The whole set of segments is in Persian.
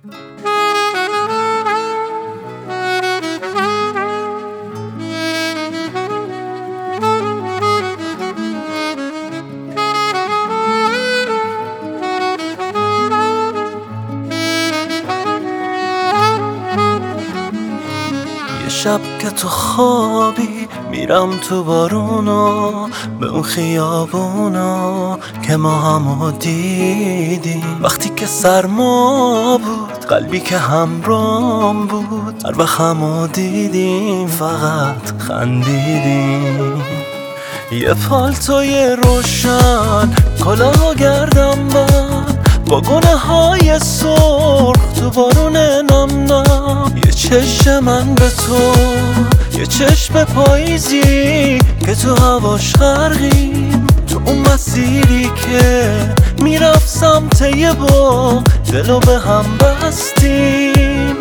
یه شب که تو خوابی میرم تو بارونا، به اون خیابونا که ما همو دیدیم. وقتی که سرما بود، قلبی که همرام بود، هر وقت همو دیدیم فقط خندیدیم. یه پالتوی روشن، کلاه و گردن بند، با گونه های سرخ تو بارون نم نم. یه چشم من به تو، یه چشم پاییزی که تو هواش غرقیم. تو اون مسیری که میرفت سمت یه باغ، دلو به هم بستیم.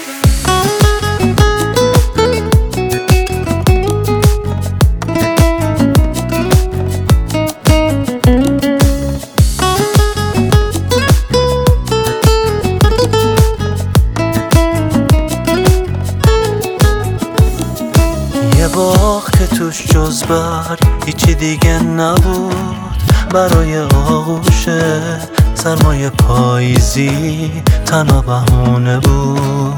یه باغ که توش جز برگ هیچی دیگه نبود، برای آغوش سرمای پاییزی تنها بهونه بود.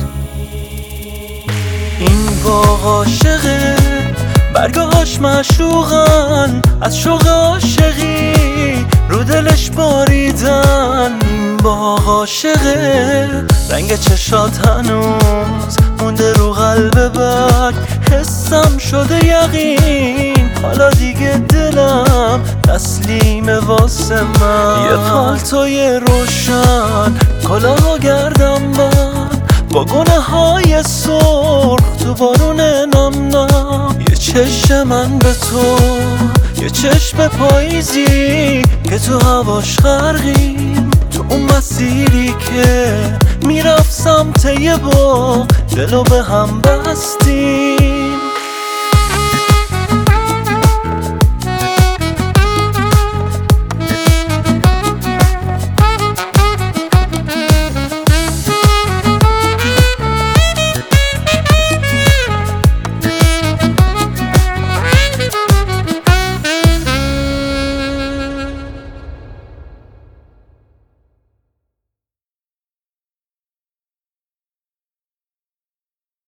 این باغ عاشقه، برگاهاش معشوقن، از شوق عاشقی رو دلش باریدن. این باغ عاشقه، رنگ چشات هنوز مونده رو قلب برگ. حسم شده یقین، حالا دیگه دلم تسلیم واسه من. یه پالتوی روشن، کلاه و گردن بند، با گونه های سرخ تو بارون نم نم. یه چشم من به تو، یه چشم پاییزی که تو هواش غرقیم. تو اون مسیری که میرفت سمت یه باغ، دلو به هم بستیم.